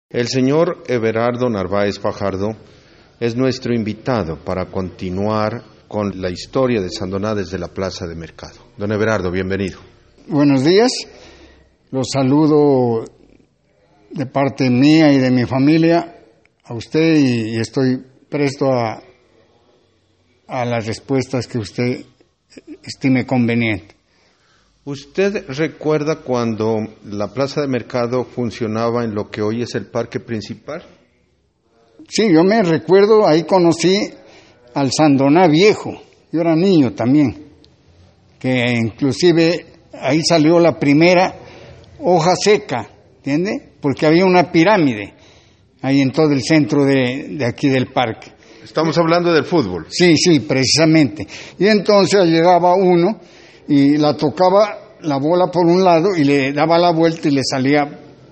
El señor Everardo Narváez Fajardo es nuestro invitado para continuar con la historia de Sandoná desde la Plaza de Mercado. Don Everardo, bienvenido. Buenos días, los saludo de parte mía y de mi familia a usted y estoy presto a las respuestas que usted estime conveniente. ¿Usted recuerda cuando la Plaza de Mercado funcionaba en lo que hoy es el parque principal? Sí, yo me recuerdo, ahí conocí al Sandoná viejo, yo era niño también, que inclusive ahí salió la primera hoja seca, ¿entiende? Porque había una pirámide ahí en todo el centro de aquí del parque. Estamos hablando del fútbol. Sí, precisamente. Y entonces llegaba uno y la tocaba la bola por un lado y le daba la vuelta y le salía,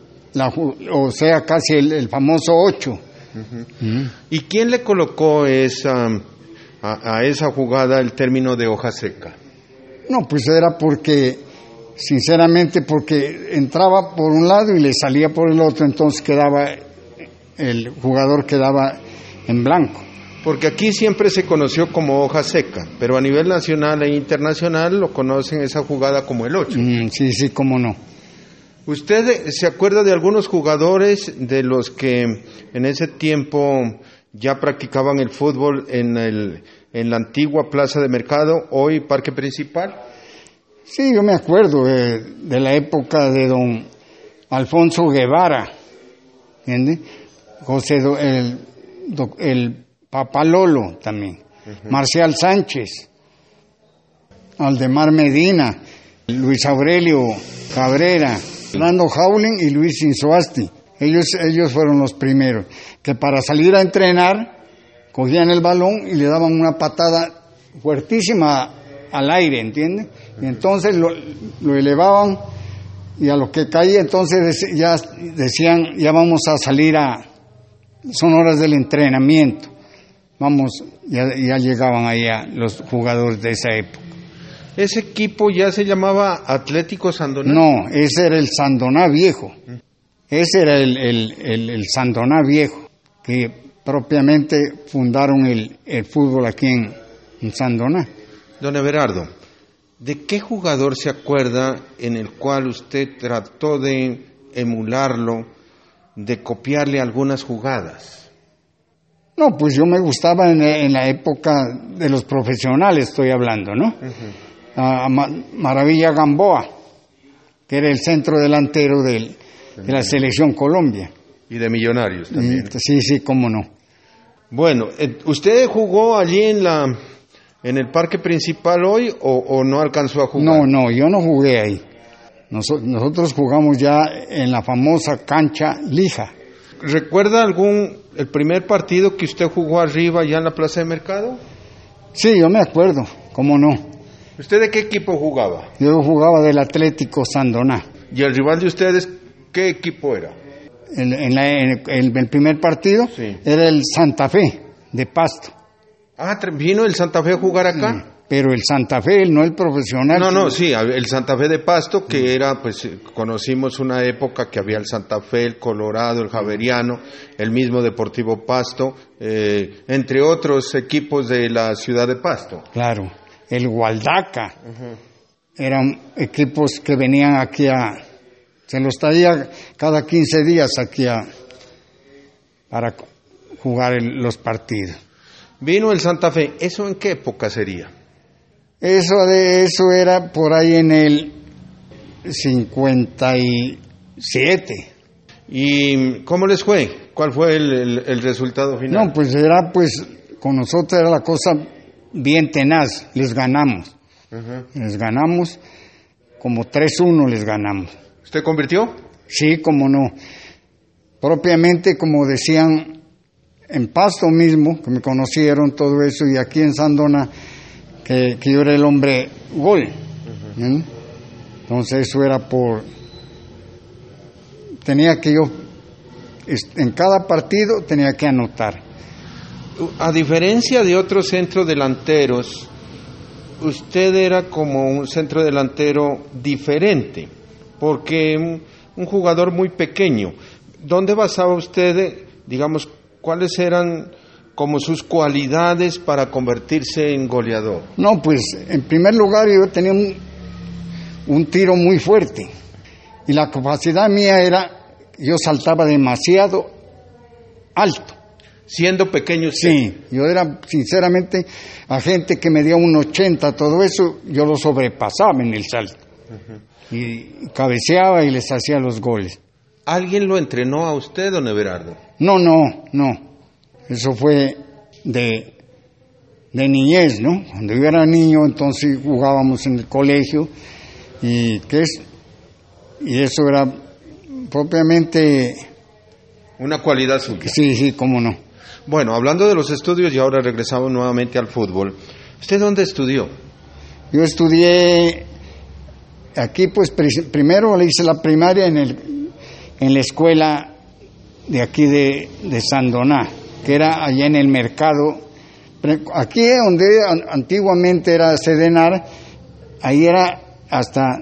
casi el famoso 8. Uh-huh. ¿Y quién le colocó a esa jugada el término de hoja seca? No, pues era porque entraba por un lado y le salía por el otro, entonces el jugador quedaba en blanco. Porque aquí siempre se conoció como hoja seca, pero a nivel nacional e internacional lo conocen esa jugada como el 8. Sí, cómo no. ¿Usted se acuerda de algunos jugadores de los que en ese tiempo ya practicaban el fútbol en la antigua Plaza de Mercado, hoy Parque Principal? Sí, yo me acuerdo de la época de don Alfonso Guevara, ¿entiende? El Papalolo también, uh-huh. Marcial Sánchez, Aldemar Medina, Luis Aurelio Cabrera, Fernando Jauling y Luis Insoasti. Ellos fueron los primeros, que para salir a entrenar cogían el balón y le daban una patada fuertísima al aire, ¿entiende? Y entonces lo elevaban y a lo que caía, entonces ya decían, ya vamos a salir son horas del entrenamiento. Ya llegaban allá los jugadores de esa época. ¿Ese equipo ya se llamaba Atlético Sandoná? No, ese era el Sandoná viejo. Ese era el Sandoná viejo, que propiamente fundaron el fútbol aquí en Sandoná. Don Everardo, ¿de qué jugador se acuerda en el cual usted trató de emularlo, de copiarle algunas jugadas? No, pues yo me gustaba en la época de los profesionales, estoy hablando, ¿no? Uh-huh. Maravilla Gamboa, que era el centro delantero de la Selección Colombia. Y de Millonarios también. Sí, cómo no. Bueno, ¿usted jugó allí en el parque principal hoy o no alcanzó a jugar? No, yo no jugué ahí. Nosotros jugamos ya en la famosa cancha lija. ¿Recuerda el primer partido que usted jugó arriba ya en la Plaza de Mercado? Sí, yo me acuerdo, cómo no. ¿Usted de qué equipo jugaba? Yo jugaba del Atlético Sandoná. ¿Y el rival de ustedes qué equipo era? El primer partido sí. Era el Santa Fe de Pasto. Ah, ¿vino el Santa Fe a jugar acá? Sí, pero el Santa Fe, no el profesional. No, sí, el Santa Fe de Pasto, que era, pues, conocimos una época que había el Santa Fe, el Colorado, el Javeriano, el mismo Deportivo Pasto, entre otros equipos de la ciudad de Pasto. Claro, el Gualdaca, uh-huh. Eran equipos que venían aquí se los traía cada 15 días aquí para jugar los partidos. Vino el Santa Fe, ¿eso en qué época sería? Eso era por ahí en el 57. ¿Y cómo les fue? ¿Cuál fue el resultado final? No, pues con nosotros era la cosa bien tenaz, les ganamos. Uh-huh. Les ganamos, como 3-1 les ganamos. ¿Usted convirtió? Sí, cómo no. Propiamente, como decían en Pasto mismo, que me conocieron todo eso, y aquí en Sandoná, que yo era el hombre gol. Uh-huh. Entonces eso era tenía que yo, en cada partido tenía que anotar. A diferencia de otros centrodelanteros, usted era como un centrodelantero diferente, porque un jugador muy pequeño. ¿Dónde basaba usted, digamos, cuáles eran como sus cualidades para convertirse en goleador? No, pues en primer lugar yo tenía un tiro muy fuerte y la capacidad mía era, yo saltaba demasiado alto. Siendo pequeño usted. Sí, yo era sinceramente a gente que medía 1,80, todo eso yo lo sobrepasaba en el salto. Y cabeceaba y les hacía los goles. ¿Alguien lo entrenó a usted, don Everardo? No. Eso fue de niñez, ¿no? Cuando yo era niño, entonces jugábamos en el colegio y eso era propiamente Una cualidad suya. Sí, cómo no. Bueno, hablando de los estudios y ahora regresamos nuevamente al fútbol. ¿Usted dónde estudió? Yo estudié aquí, pues primero le hice la primaria en la escuela de aquí de Sandoná, que era allá en el mercado. Aquí donde antiguamente era Sedenar, ahí era hasta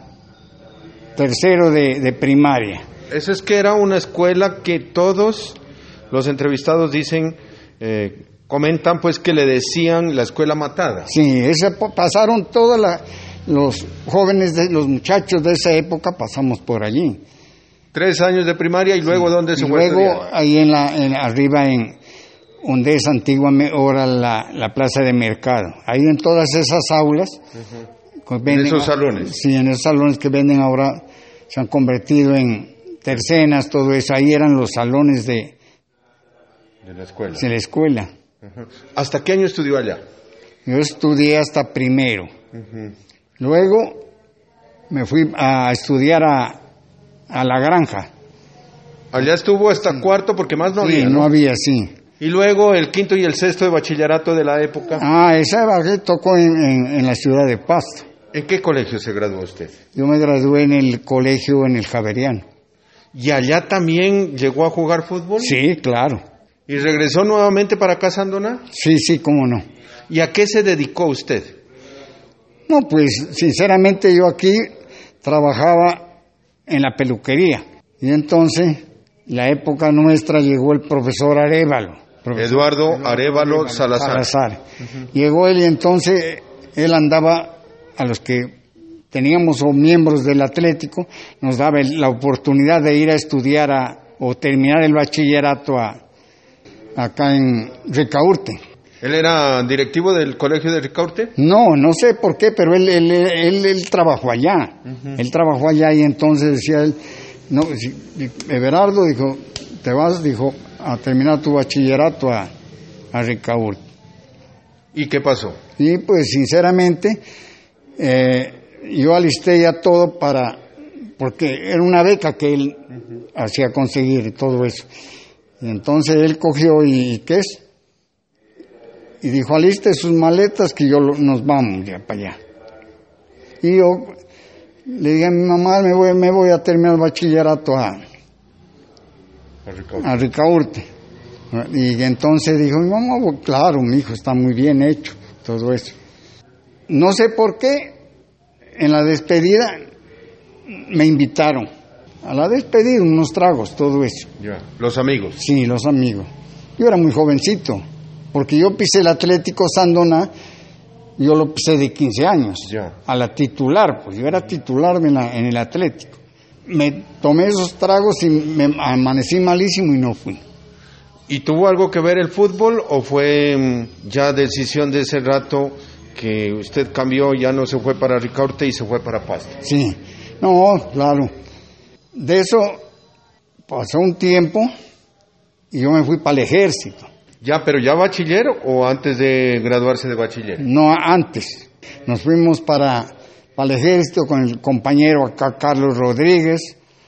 tercero de primaria. Eso es que era una escuela que todos los entrevistados dicen, comentan pues que le decían la escuela matada. Sí, pasaron todos los jóvenes, los muchachos de esa época pasamos por allí. 3 años de primaria y luego ¿dónde se fue a estudiar? Luego ahí arriba donde es antiguamente ahora la plaza de mercado. Ahí en todas esas aulas. En esos salones. Sí, en esos salones que venden ahora se han convertido en tercenas, todo eso. Ahí eran los salones de la escuela. De la escuela. ¿Hasta qué año estudió allá? Yo estudié hasta primero. Luego me fui a estudiar a La Granja. Allá estuvo hasta cuarto porque más no había. Sí, no había, sí. Y luego el quinto y el sexto de bachillerato de la época. Esa tocó en la ciudad de Pasto. ¿En qué colegio se graduó usted? Yo me gradué en el colegio en el Javeriano. ¿Y allá también llegó a jugar fútbol? Sí, claro. ¿Y regresó nuevamente para acá, Sandoná? Sí, cómo no. ¿Y a qué se dedicó usted? No, pues sinceramente yo aquí trabajaba en la peluquería. Y entonces, la época nuestra llegó el profesor Arévalo. Eduardo Arévalo Salazar. Llegó él y entonces él andaba a los que teníamos o miembros del Atlético, nos daba la oportunidad de ir a estudiar o terminar el bachillerato acá en Ricaurte. ¿Él era directivo del colegio de Ricaurte? No sé por qué, pero él trabajó allá. Él trabajó allá y entonces decía él, Everardo dijo, te vas, dijo, a terminar tu bachillerato a Ricaurte. ¿Y qué pasó? Y pues sinceramente yo alisté ya todo porque era una beca que él hacía conseguir y todo eso. Y entonces él cogió y ¿qué es? Y dijo, aliste sus maletas que nos vamos ya para allá. Y yo le dije a mi mamá, me voy a terminar el bachillerato a Ricaurte. Y entonces dijo mi mamá, pues, claro, mi hijo está muy bien hecho, todo eso. No sé por qué, en la despedida me invitaron. A la despedida, unos tragos, todo eso. Ya. ¿Los amigos? Sí, los amigos. Yo era muy jovencito, porque yo pisé el Atlético Sandoná, yo lo pisé de 15 años. Ya. A la titular, pues yo era titular en el Atlético. Me tomé esos tragos y me amanecí malísimo y no fui. ¿Y tuvo algo que ver el fútbol o fue ya decisión de ese rato que usted cambió, ya no se fue para Ricaurte y se fue para Pasto? Sí, no, claro. De eso pasó un tiempo y yo me fui para el ejército. Ya, pero ya bachiller o antes de graduarse de bachiller? No, antes. Nos fuimos para el ejército con el compañero acá, Carlos Rodríguez,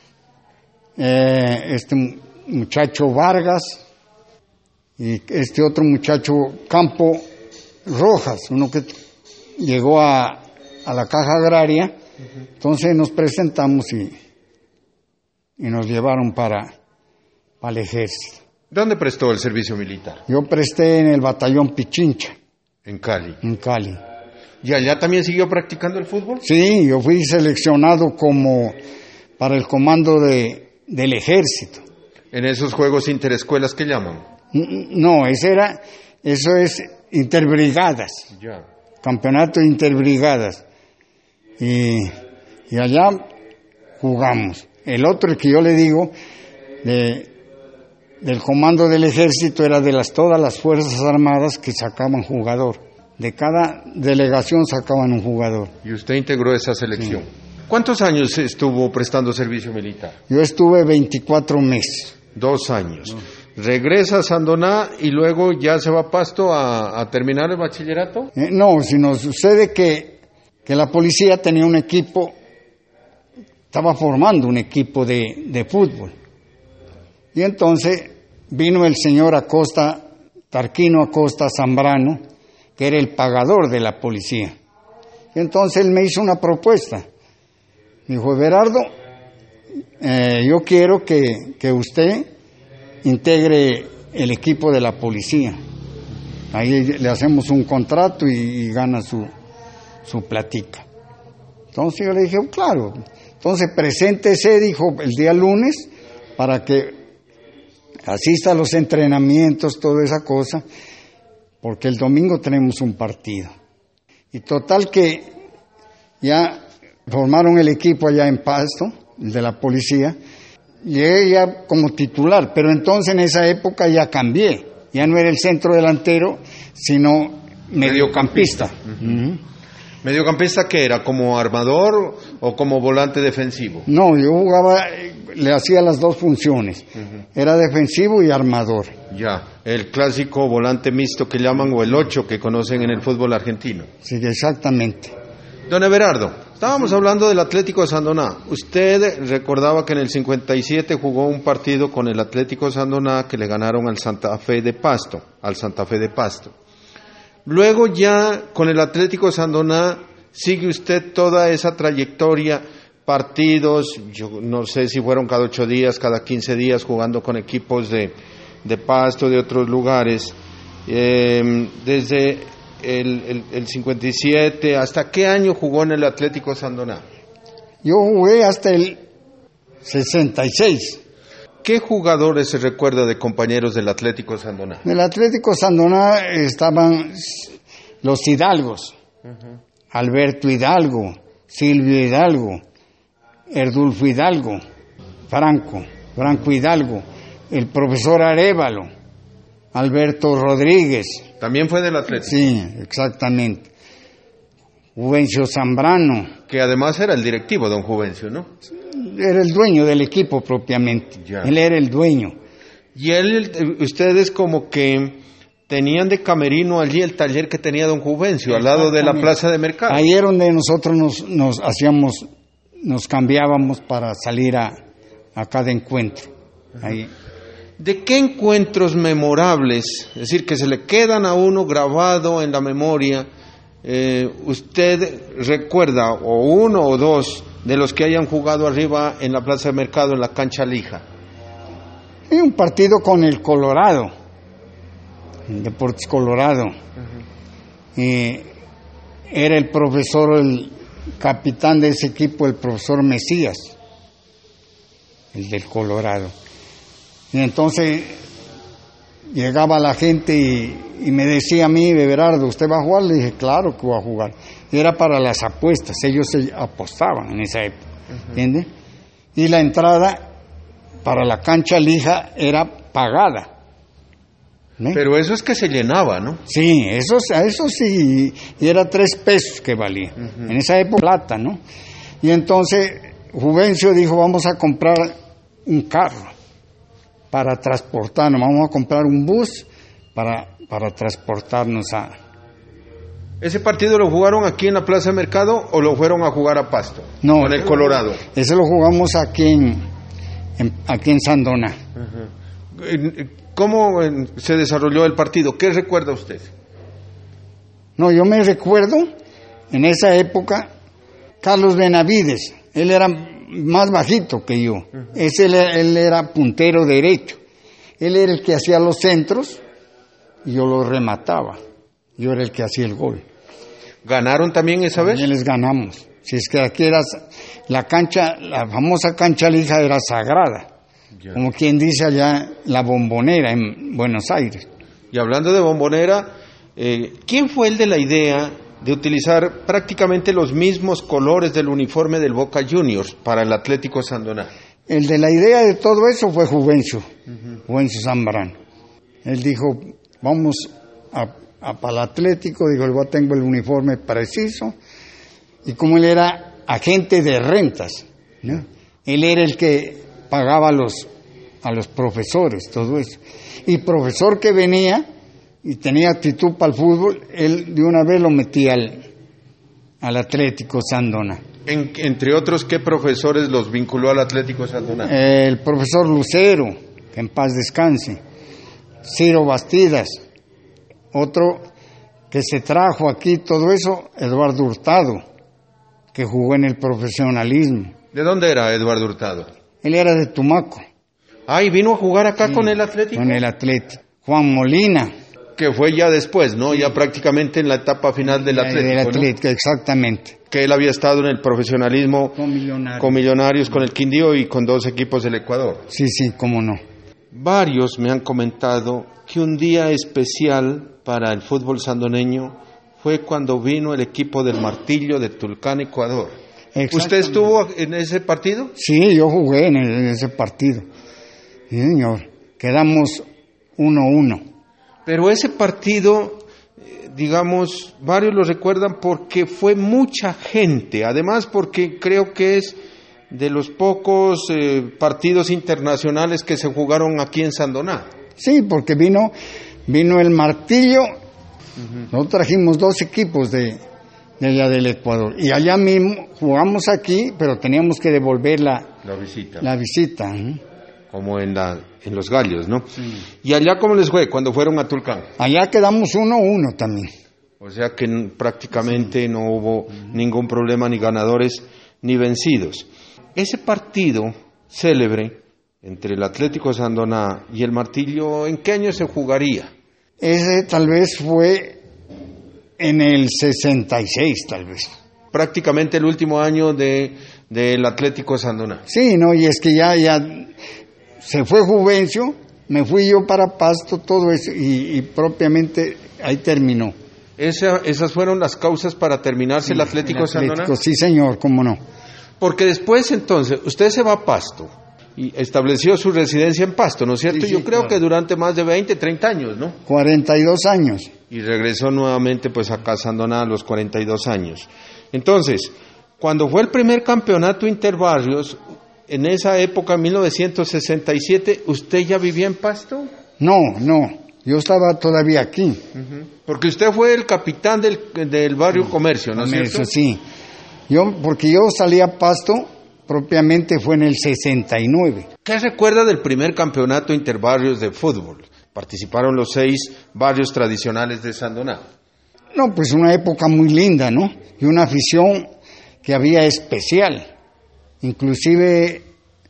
este muchacho Vargas y este otro muchacho Campo Rojas, uno que llegó a la Caja Agraria. Entonces nos presentamos y nos llevaron para el ejército. ¿Dónde prestó el servicio militar? Yo presté en el batallón Pichincha. En Cali. En Cali. ¿Y allá también siguió practicando el fútbol? Sí, yo fui seleccionado para el comando del ejército. En esos juegos interescuelas, ¿qué llaman? No, eso es interbrigadas. Ya. Campeonato interbrigadas. Y allá jugamos. El otro, el que yo le digo, del comando del ejército, era de todas las fuerzas armadas que sacaban jugador. De cada delegación sacaban un jugador. Y usted integró esa selección. Sí. ¿Cuántos años estuvo prestando servicio militar? Yo estuve 24 meses. 2 años. ¿Regresa a Sandoná y luego ya se va a Pasto a terminar el bachillerato? No, sino sucede que la policía tenía un equipo, estaba formando un equipo de fútbol. Y entonces vino el señor Acosta, Tarquino Acosta Zambrano, que era el pagador de la policía. Y entonces él me hizo una propuesta. Me dijo, Everardo, yo quiero que usted integre el equipo de la policía. Ahí le hacemos un contrato y gana su platica. Entonces yo le dije, claro. Entonces preséntese, dijo, el día lunes, para que asista a los entrenamientos, toda esa cosa, porque el domingo tenemos un partido. Y total que ya formaron el equipo allá en Pasto, el de la policía, llegué ya como titular, pero entonces en esa época ya cambié, ya no era el centro delantero, sino mediocampista. Uh-huh. ¿Mediocampista qué era? ¿Como armador o como volante defensivo? No, yo jugaba, le hacía las dos funciones, era defensivo y armador. Ya, el clásico volante mixto que llaman, o el 8 que conocen en el fútbol argentino. Sí, exactamente. Don Everardo, estábamos hablando del Atlético de Sandoná. Usted recordaba que en el 57 jugó un partido con el Atlético de Sandoná que le ganaron al Santa Fe de Pasto. Luego ya con el Atlético de Sandoná sigue usted toda esa trayectoria, partidos, yo no sé si fueron cada 8 días, cada 15 días, jugando con equipos de Pasto, de otros lugares. Desde el 57, ¿hasta qué año jugó en el Atlético Sandoná? Yo jugué hasta el 66. ¿Qué jugadores se recuerda de compañeros del Atlético Sandoná? Del Atlético Sandoná estaban los Hidalgos, Alberto Hidalgo, Silvio Hidalgo, Erdulfo Hidalgo, Franco Hidalgo, el profesor Arévalo, Alberto Rodríguez. ¿También fue del Atlético? Sí, exactamente. Juvencio Zambrano. Que además era el directivo, don Juvencio, ¿no? Era el dueño del equipo propiamente. Ya. Él era el dueño. Y ustedes como que tenían de camerino allí el taller que tenía don Juvencio, al lado de la plaza de mercado. Ahí era donde nosotros nos cambiábamos para salir a cada encuentro. Ahí. ¿De qué encuentros memorables, es decir, que se le quedan a uno grabado en la memoria, usted recuerda, o uno o dos, de los que hayan jugado arriba en la plaza de mercado, en la cancha lija? Hay un partido con el Colorado, Deportes Colorado. Era el profesor, el capitán de ese equipo, el profesor Mesías, el del Colorado. Y entonces llegaba la gente y me decía a mí, Everardo, ¿usted va a jugar? Le dije, claro que voy a jugar. Era para las apuestas, ellos se apostaban en esa época, ¿entiendes? Y la entrada para la cancha lija era pagada. Pero eso es que se llenaba, ¿no? Sí, eso sí, y era 3 pesos que valía. En esa época plata, ¿no? Y entonces Juvencio dijo, vamos a comprar un carro para transportarnos, vamos a comprar un bus para transportarnos a... ¿Ese partido lo jugaron aquí en la Plaza de Mercado o lo fueron a jugar a Pasto? No, con el Colorado. Ese lo jugamos aquí en Sandoná. ¿Cómo se desarrolló el partido? ¿Qué recuerda usted? No, yo me recuerdo en esa época Carlos Benavides, él era más bajito que yo. Él era puntero derecho. Él era el que hacía los centros y yo los remataba. Yo era el que hacía el gol. ¿Ganaron también esa vez? También les ganamos. Si es que aquí era la cancha, la famosa cancha lija era sagrada. Ya. Como quien dice allá, la Bombonera en Buenos Aires. Y hablando de Bombonera, ¿quién fue el de la idea de utilizar prácticamente los mismos colores del uniforme del Boca Juniors para el Atlético Sandoná? El de la idea de todo eso fue Juvencio, Juvencio Zambrano. Él dijo, vamos para el Atlético, dijo, yo tengo el uniforme preciso, y como él era agente de rentas, ¿no? Él era el que pagaba a los profesores, todo eso. Y profesor que venía y tenía actitud para el fútbol, él de una vez lo metía al Atlético Sandoná. Entre otros, ¿qué profesores los vinculó al Atlético Sandoná? El profesor Lucero, que en paz descanse. Ciro Bastidas. Otro que se trajo aquí, todo eso, Eduardo Hurtado, que jugó en el profesionalismo. ¿De dónde era Eduardo Hurtado? Él era de Tumaco. Ah, y vino a jugar acá con el Atlético. Con el Atlético. Juan Molina. Que fue ya después, ¿no? Ya prácticamente en la etapa final del Atlético. Del Atlético, ¿no? Exactamente. Que él había estado en el profesionalismo con Millonarios, con el Quindío y con 2 equipos del Ecuador. Sí, cómo no. Varios me han comentado que un día especial para el fútbol sandoneño fue cuando vino el equipo del Martillo de Tulcán, Ecuador. ¿Usted estuvo en ese partido? Sí, yo jugué en ese partido. Sí, señor. Quedamos 1-1. Pero ese partido, digamos, varios lo recuerdan porque fue mucha gente. Además, porque creo que es de los pocos partidos internacionales que se jugaron aquí en Sandoná. Sí, porque vino el Martillo. Nosotros trajimos 2 equipos de allá del Ecuador. Y allá mismo jugamos aquí, pero teníamos que devolver la visita. Como en los Gallos, ¿no? Sí. ¿Y allá cómo les fue cuando fueron a Tulcán? Allá quedamos 1-1 también. O sea que prácticamente no hubo ningún problema, ni ganadores ni vencidos. Ese partido célebre entre el Atlético Sandoná y el Martillo, ¿en qué año se jugaría? Ese tal vez fue en el 66, tal vez. Prácticamente el último año del Atlético Sandoná. Sí, no, y es que ya se fue Juvencio, me fui yo para Pasto, todo eso, y propiamente ahí terminó. ¿Esas fueron las causas para terminarse el Atlético Sandoná? Sí, señor, cómo no. Porque después, entonces, usted se va a Pasto y estableció su residencia en Pasto, ¿no es cierto? Sí, yo creo claro. Que durante más de 20, 30 años, ¿no? 42 años. Y regresó nuevamente, pues, acá a Sandoná a los 42 años. Entonces, cuando fue el primer campeonato interbarrios, en esa época, 1967, ¿usted ya vivía en Pasto? No, yo estaba todavía aquí. Porque usted fue el capitán del barrio Comercio, ¿no es cierto? Sí. Porque yo salí a Pasto, propiamente fue en el 69. ¿Qué recuerda del primer campeonato interbarrios de fútbol? Participaron los 6 barrios tradicionales de Sandoná. No, pues una época muy linda, ¿no? Y una afición que había especial. Inclusive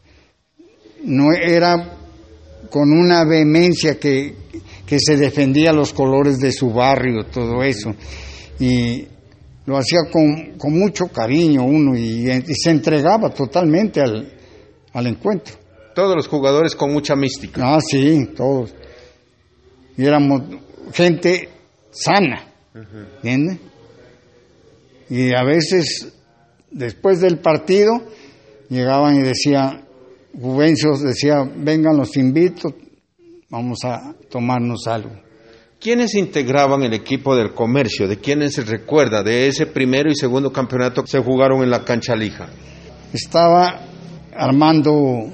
no era con una vehemencia que se defendía los colores de su barrio, todo eso. Y lo hacía con mucho cariño uno y se entregaba totalmente al encuentro. Todos los jugadores con mucha mística. Ah, sí, todos. Y éramos gente sana, ¿entiendes? Y a veces, después del partido, llegaban y Juvencio decía, vengan, los invito, vamos a tomarnos algo. ¿Quiénes integraban el equipo del Comercio? ¿De quiénes se recuerda? De ese primero y segundo campeonato que se jugaron en la cancha lija. Estaba Armando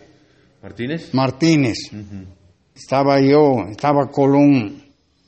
Martínez. Estaba yo, estaba Colón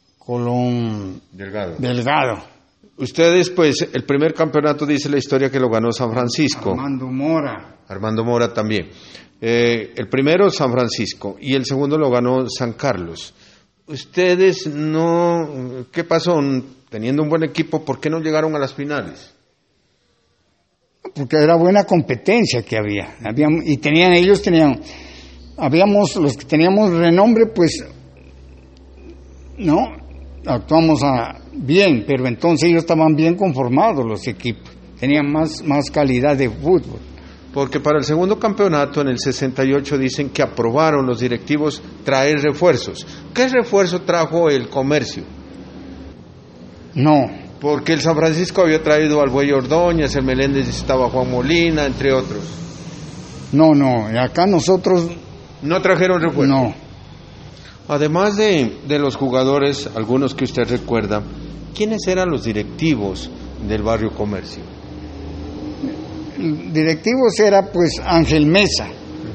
Delgado. Ustedes, pues, el primer campeonato dice la historia que lo ganó San Francisco. Armando Mora también. El primero San Francisco y el segundo lo ganó San Carlos. Ustedes no, ¿qué pasó? Teniendo un buen equipo, ¿por qué no llegaron a las finales? Porque era buena competencia que había y habíamos los que teníamos renombre, pues, no, actuamos bien, pero entonces ellos estaban bien conformados los equipos, tenían más calidad de fútbol. Porque para el segundo campeonato, en el 68, dicen que aprobaron los directivos traer refuerzos. ¿Qué refuerzo trajo el Comercio? No, Porque el San Francisco había traído al Buey Ordóñez, el Meléndez estaba Juan Molina, entre otros. no, acá nosotros ¿No trajeron refuerzo? no. Además de los jugadores, algunos que usted recuerda, ¿quiénes eran los directivos del barrio Comercio? Directivos era pues Ángel Mesa,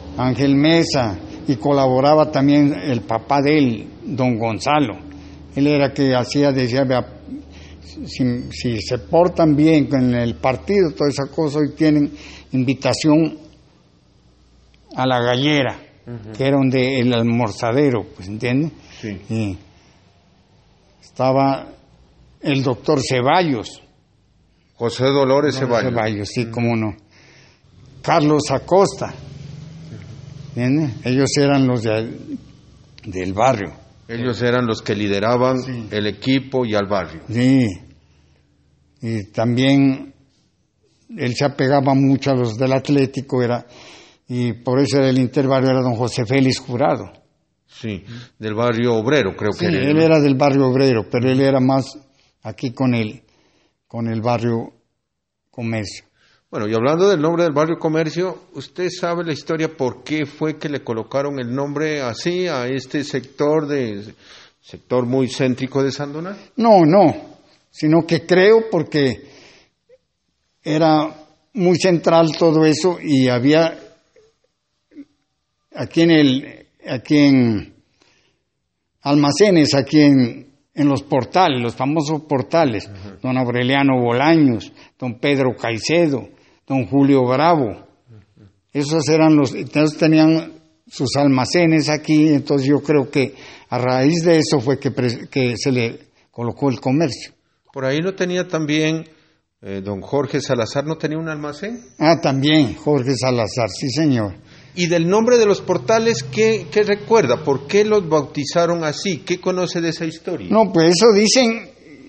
y colaboraba también el papá de él, don Gonzalo. Él era que decía, vea, si se portan bien con el partido, toda esa cosa, hoy tienen invitación a la gallera, que era donde el almorzadero, pues, ¿entiende? Sí. Y estaba el doctor Ceballos. José Dolores Ceballos. Sí, cómo no. Carlos Acosta. ¿Entiende? Ellos eran los del barrio. Ellos eran los que lideraban Sí. el equipo y al barrio. Sí. Y también él se apegaba mucho a los del Atlético, y por eso era el interbarrio, era don José Félix Jurado. Sí, del barrio obrero, creo Sí, que era. él era del barrio obrero, pero él era más aquí con el barrio Comercio. Bueno, y hablando del nombre del barrio Comercio, ¿usted sabe la historia por qué fue que le colocaron el nombre así a este sector muy céntrico de Sandoná? No, sino que creo porque era muy central todo eso y había aquí en almacenes, aquí en los portales, los famosos portales, don Aureliano Bolaños, don Pedro Caicedo, don Julio Bravo. Esos eran entonces tenían sus almacenes aquí, entonces yo creo que a raíz de eso fue que se le colocó el Comercio. Por ahí no tenía también don Jorge Salazar, ¿no tenía un almacén? Ah, también, Jorge Salazar, sí señor. Y del nombre de los portales, ¿qué recuerda? ¿Por qué los bautizaron así? ¿Qué conoce de esa historia? No, pues eso dicen,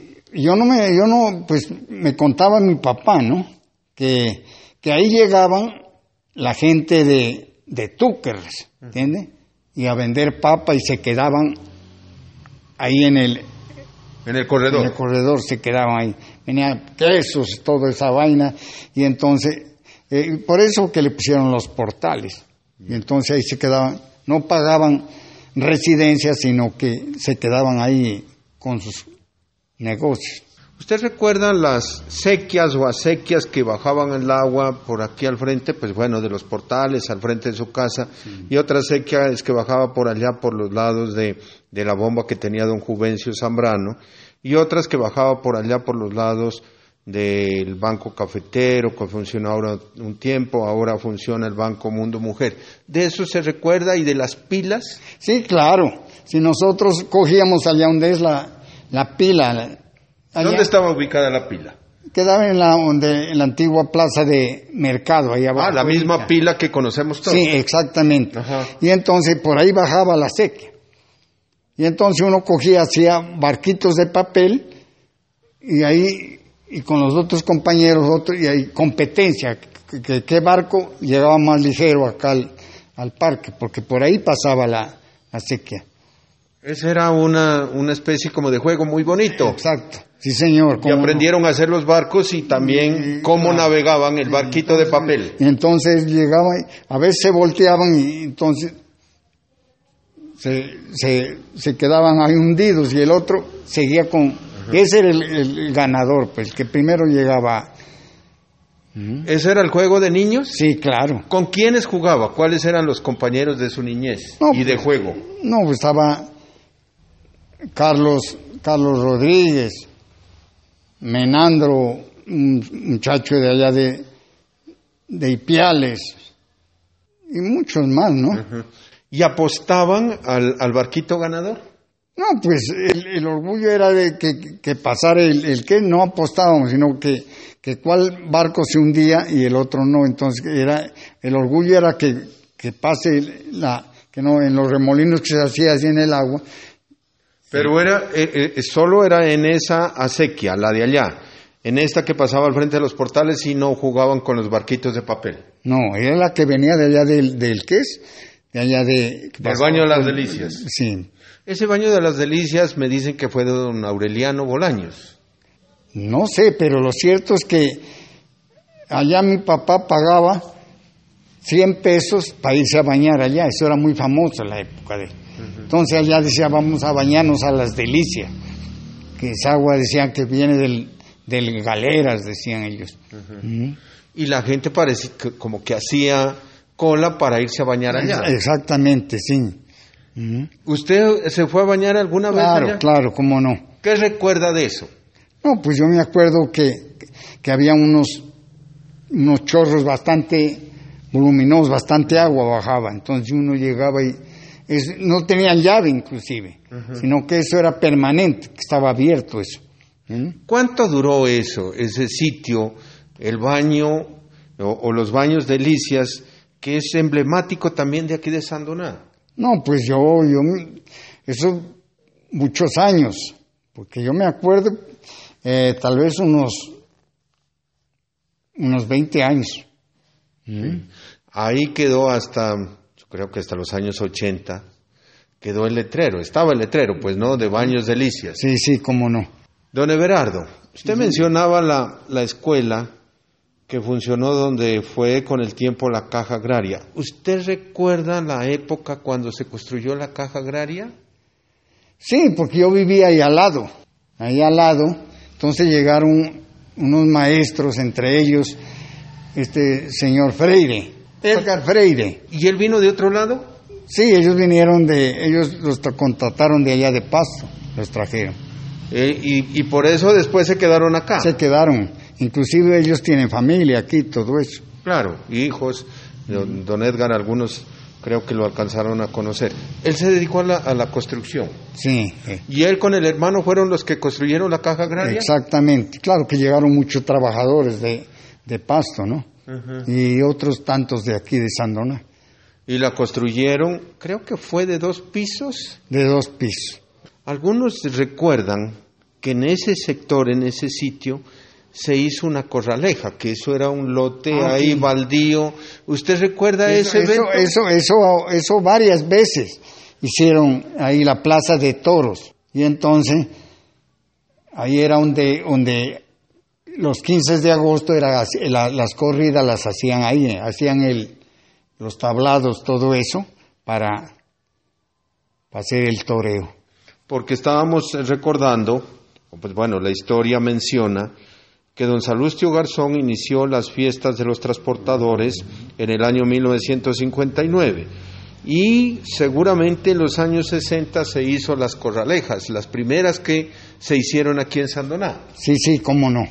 pues me contaba mi papá, ¿no? Que ahí llegaban la gente de Túquerres, ¿entiendes? Y a vender papa y se quedaban ahí en el corredor. En el corredor se quedaban ahí. Venían quesos, toda esa vaina. Y entonces, por eso que le pusieron los portales. Y entonces ahí se quedaban, no pagaban residencia, sino que se quedaban ahí con sus negocios. ¿Usted recuerda las sequias o acequias que bajaban el agua por aquí al frente? Pues bueno, de los portales, al frente de su casa. Sí. Y otra sequía es que bajaba por allá, por los lados de la bomba que tenía don Juvencio Zambrano. Y otras que bajaba por allá, por los lados del Banco Cafetero, que funcionó ahora un tiempo, ahora funciona el Banco Mundo Mujer. ¿De eso se recuerda? ¿Y de las pilas? Sí, claro. Si nosotros cogíamos allá donde es la pila... Allá, ¿dónde estaba ubicada la pila? Quedaba en la antigua plaza de mercado, ahí abajo. La misma pila que conocemos todos. Sí, exactamente. Ajá. Y entonces por ahí bajaba la sequía. Y entonces uno hacía barquitos de papel y ahí, y con los otros compañeros, y hay competencia, qué barco llegaba más ligero acá al parque, porque por ahí pasaba la sequía. Ese era una especie como de juego muy bonito. Exacto, sí señor. Y aprendieron a hacer los barcos y también cómo navegaban el barquito de papel. Y entonces llegaban, a veces se volteaban y entonces se quedaban ahí hundidos y el otro seguía con... Ajá. Ese era el ganador, pues, que primero llegaba. ¿Ese era el juego de niños? Sí, claro. ¿Con quiénes jugaba? ¿Cuáles eran los compañeros de su niñez y de juego? No, pues estaba Carlos Rodríguez, Menandro, un muchacho de allá de Ipiales, y muchos más, ¿no? Uh-huh. ¿Y apostaban al barquito ganador? No, pues el orgullo era de que pasara el que no apostábamos, sino que cuál barco se hundía y el otro no. Entonces el orgullo era que pase que no en los remolinos que se hacía así en el agua. Pero solo era en esa acequia, la de allá. En esta que pasaba al frente de los portales sí no jugaban con los barquitos de papel. No, era la que venía de allá del ¿qué es? De allá de... Del Baño de las Delicias. Sí. Ese Baño de las Delicias me dicen que fue de don Aureliano Bolaños. No sé, pero lo cierto es que allá mi papá pagaba 100 pesos para irse a bañar allá. Eso era muy famoso en la época de... Entonces allá decía, vamos a bañarnos a las Delicias. Que esa agua decían que viene del Galeras, decían ellos. Y la gente parece como que hacía cola para irse a bañar allá. Exactamente, sí. ¿Usted se fue a bañar alguna vez allá? Claro, cómo no. ¿Qué recuerda de eso? No, pues yo me acuerdo que había unos chorros bastante voluminosos, bastante agua bajaba. Entonces uno llegaba y no tenían llave inclusive, sino que eso era permanente, que estaba abierto eso. ¿Cuánto duró eso, ese sitio, el baño o los baños Delicias, que es emblemático también de aquí de Sandoná? No, pues eso muchos años, porque yo me acuerdo tal vez unos 20 años. Ahí quedó yo creo que hasta los años 80, quedó el letrero, estaba el letrero, pues no, de Baños Delicias. Sí, cómo no. Don Everardo, usted mencionaba la escuela que funcionó donde fue con el tiempo la caja agraria. ¿Usted recuerda la época cuando se construyó la caja agraria? Sí, porque yo vivía ahí al lado. Entonces llegaron unos maestros, entre ellos señor Freire. ¿Y él vino de otro lado? Sí, ellos los contrataron de allá de Pasto, los trajeron. Y por eso después se quedaron acá. Se quedaron, inclusive ellos tienen familia aquí, todo eso. Claro, hijos, don Edgar, algunos creo que lo alcanzaron a conocer. Él se dedicó a la construcción. Sí. ¿Y él con el hermano fueron los que construyeron la caja agraria? Exactamente, claro que llegaron muchos trabajadores de Pasto, ¿no? Y otros tantos de aquí de Sandoná. Y la construyeron, creo que fue de 2 pisos. De 2 pisos. Algunos recuerdan que en ese sector, en ese sitio, se hizo una corraleja, que eso era un lote ahí sí, baldío. ¿Usted recuerda ese evento? Eso varias veces hicieron ahí la plaza de toros. Y entonces, ahí era donde los 15 de agosto las corridas las hacían ahí, hacían los tablados, todo eso, para hacer el toreo. Porque estábamos recordando, pues bueno, la historia menciona que don Salustio Garzón inició las fiestas de los transportadores en el año 1959 y seguramente en los años 60 se hizo las corralejas, las primeras que se hicieron aquí en Sandoná. Sí, cómo no.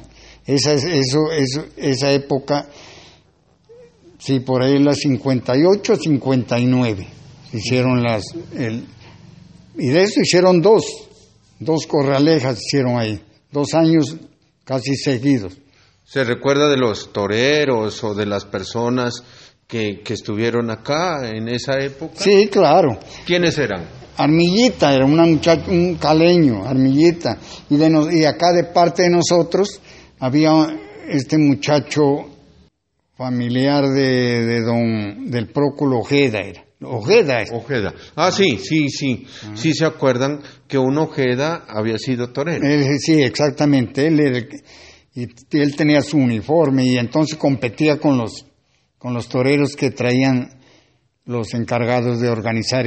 Esa época, sí, por ahí las 58, 59, hicieron y de eso hicieron dos corralejas hicieron ahí, 2 años casi seguidos. ¿Se recuerda de los toreros o de las personas que estuvieron acá en esa época? Sí, claro. ¿Quiénes eran? Armillita, era un caleño, Armillita, y acá de parte de nosotros había este muchacho familiar del Próculo Ojeda, era. Ojeda. Ah, sí. Sí se acuerdan que un Ojeda había sido torero. Sí, exactamente. Él tenía su uniforme y entonces competía con los toreros que traían los encargados de organizar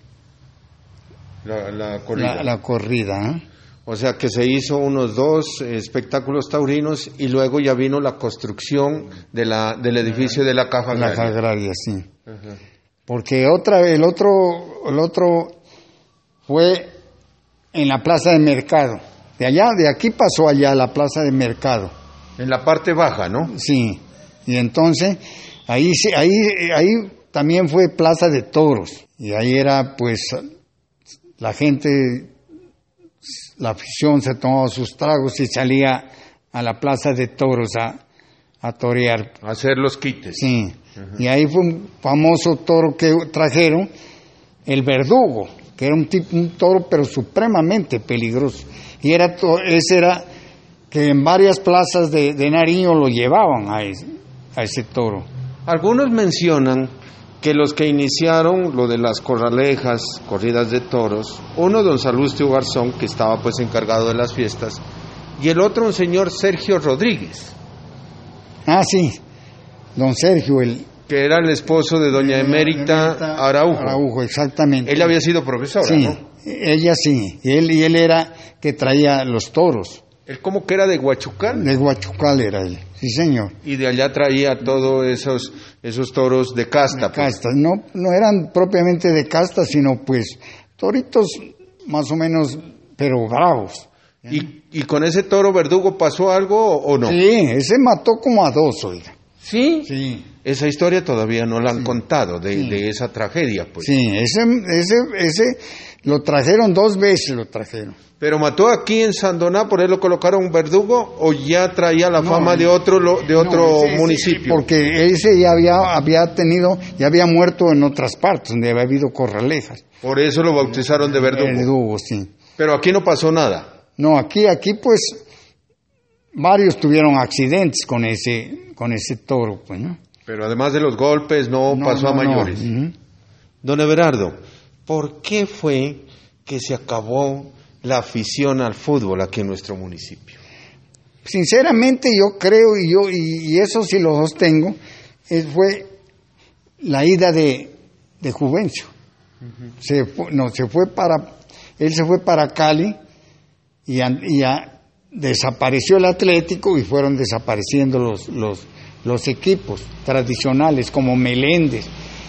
la corrida. La corrida, ¿eh? O sea que se hizo unos 2 espectáculos taurinos y luego ya vino la construcción del edificio de la caja agraria. La caja agraria, sí. Uh-huh. Porque el otro fue en la plaza de mercado. De aquí pasó allá a la plaza de mercado. En la parte baja, ¿no? Sí. Y entonces ahí también fue plaza de toros. Y ahí era pues la gente, la afición se tomaba sus tragos y salía a la plaza de toros a torear. A hacer los quites. Sí. Uh-huh. Y ahí fue un famoso toro que trajeron, el Verdugo, que era un toro pero supremamente peligroso. Y ese era que en varias plazas de Nariño lo llevaban a ese toro. Algunos mencionan que los que iniciaron lo de las corralejas, corridas de toros, uno don Salustio Garzón, que estaba pues encargado de las fiestas, y el otro un señor Sergio Rodríguez. Ah, sí, don Sergio, que era el esposo de doña Emérita Araujo. Araujo, exactamente. Él había sido profesora, sí, ¿no? Ella sí, y él era que traía los toros. Él como que era de Huachucal. De Huachucal era él, sí señor. Y de allá traía todos esos toros de casta. De casta, no eran propiamente de casta, sino pues toritos más o menos, pero bravos. ¿Y con ese toro Verdugo pasó algo o no? Sí, ese mató como a 2, oiga. ¿Sí? Sí. Esa historia todavía no la han contado, de esa tragedia, pues. Sí, ese lo trajeron 2 veces, lo trajeron. ¿Pero mató aquí en Sandoná, por él lo colocaron Verdugo, o ya traía la fama de otro municipio? Porque ese ya había muerto en otras partes, donde había habido corralejas. Por eso lo bautizaron de Verdugo. Verdugo, sí. Pero aquí no pasó nada. No, aquí pues varios tuvieron accidentes con ese toro, pues, ¿no? Pero además de los golpes no pasó a mayores. No. Uh-huh. Don Everardo, ¿por qué fue que se acabó la afición al fútbol aquí en nuestro municipio? Sinceramente yo creo, y eso sí lo sostengo, fue la ida de Juvencio. Uh-huh. Él se fue para Cali y desapareció el Atlético y fueron desapareciendo los equipos tradicionales como Meléndez,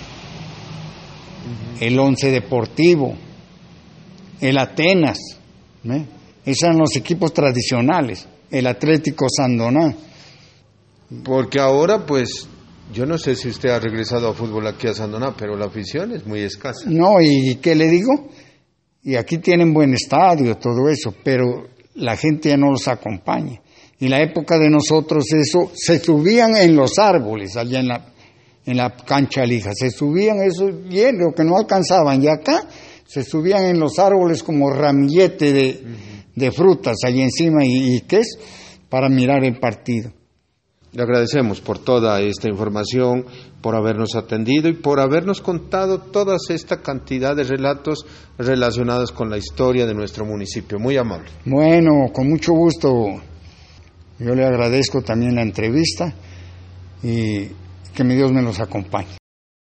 el Once Deportivo, el Atenas, esos eran los equipos tradicionales, el Atlético Sandoná. Porque ahora pues, yo no sé si usted ha regresado a fútbol aquí a Sandoná, pero la afición es muy escasa. No, ¿y qué le digo? Y aquí tienen buen estadio, todo eso, pero la gente ya no los acompaña. Y la época de nosotros eso, se subían en los árboles, allá en la cancha lija, se subían eso bien, lo que no alcanzaban, y acá se subían en los árboles como ramillete de frutas allí encima, y ¿qué es? Para mirar el partido. Le agradecemos por toda esta información, por habernos atendido y por habernos contado toda esta cantidad de relatos relacionados con la historia de nuestro municipio. Muy amable. Bueno, con mucho gusto. Yo le agradezco también la entrevista y que mi Dios me los acompañe.